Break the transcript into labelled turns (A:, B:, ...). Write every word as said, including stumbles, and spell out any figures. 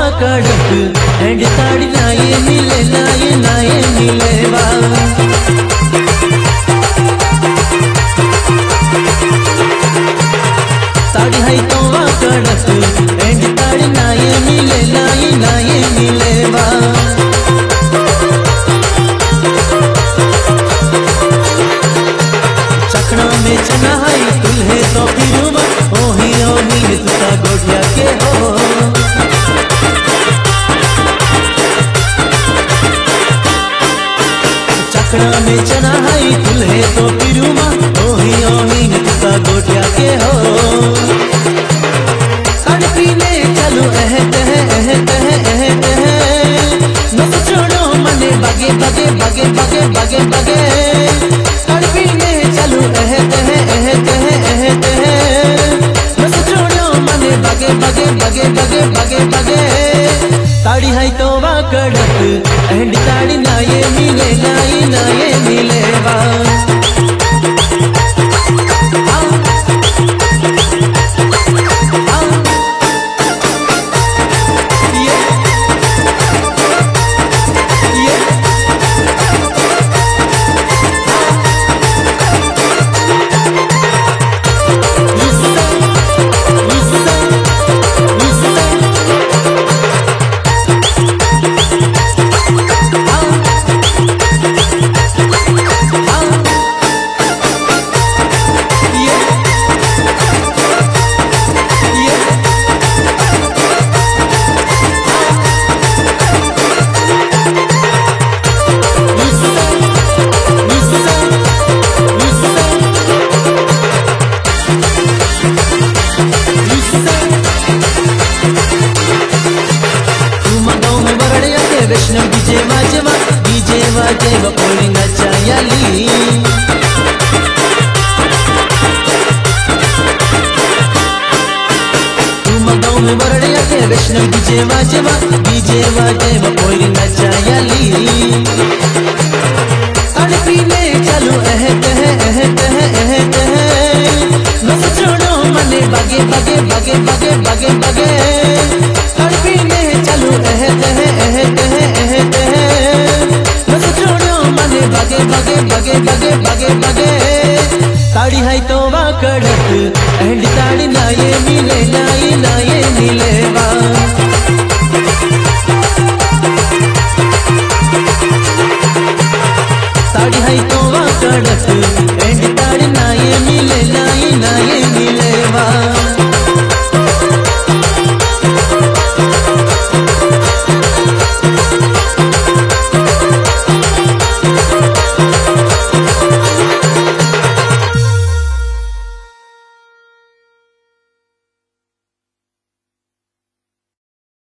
A: कडक एंड ताड़ी नाये मिले नाये नाये मिलेवा ताड़ी है तो कडक एंड ताड़ी नाये मिले नाये नाये मिलेवा चकना में चना है तुल्हे तो फिरुमा ओही ओही तुता गोटिया के हो चकना में चना है तुल्हे तो फिरुमा ओही ओही तुता गोटिया के हो साड़ी पीने चलो एह तह एह तह एह तह मत छोड़ो मने बगे बगे बगे बगे बगे बगे साड़ी पीने चलो एह तह एह तह एह तह मत छोड़ो मने बगे बगे बगे बगे बगे बगे ताड़ी है तो वा कडक एंड ताड़ी नाये मिले नाये नाये मिलेवा वैष्णव डीजे वाजवा डीजे वाजे बकोली नचायाली तुम गाँव में बरड़िया के वैष्णव डीजे वाजवा डीजे वाजे बकोली नचायाली साड़ी पीने चलो एह तह एह तह एह तह मत छोड़ो मने बगे बगे बगे बगे बगे बगे साड़ी पीने चलो एह तह एह तह एह तह मत छोड़ो मने बगे बगे बगे बगे बगे बगे ताड़ी है तो वा कडक एंड ताड़ी नाये मिले नाये नाये मिलेवा ताड़ी है तो वा कडक एंड ताड़ी नाये मिले नाये नाये मिलेवा।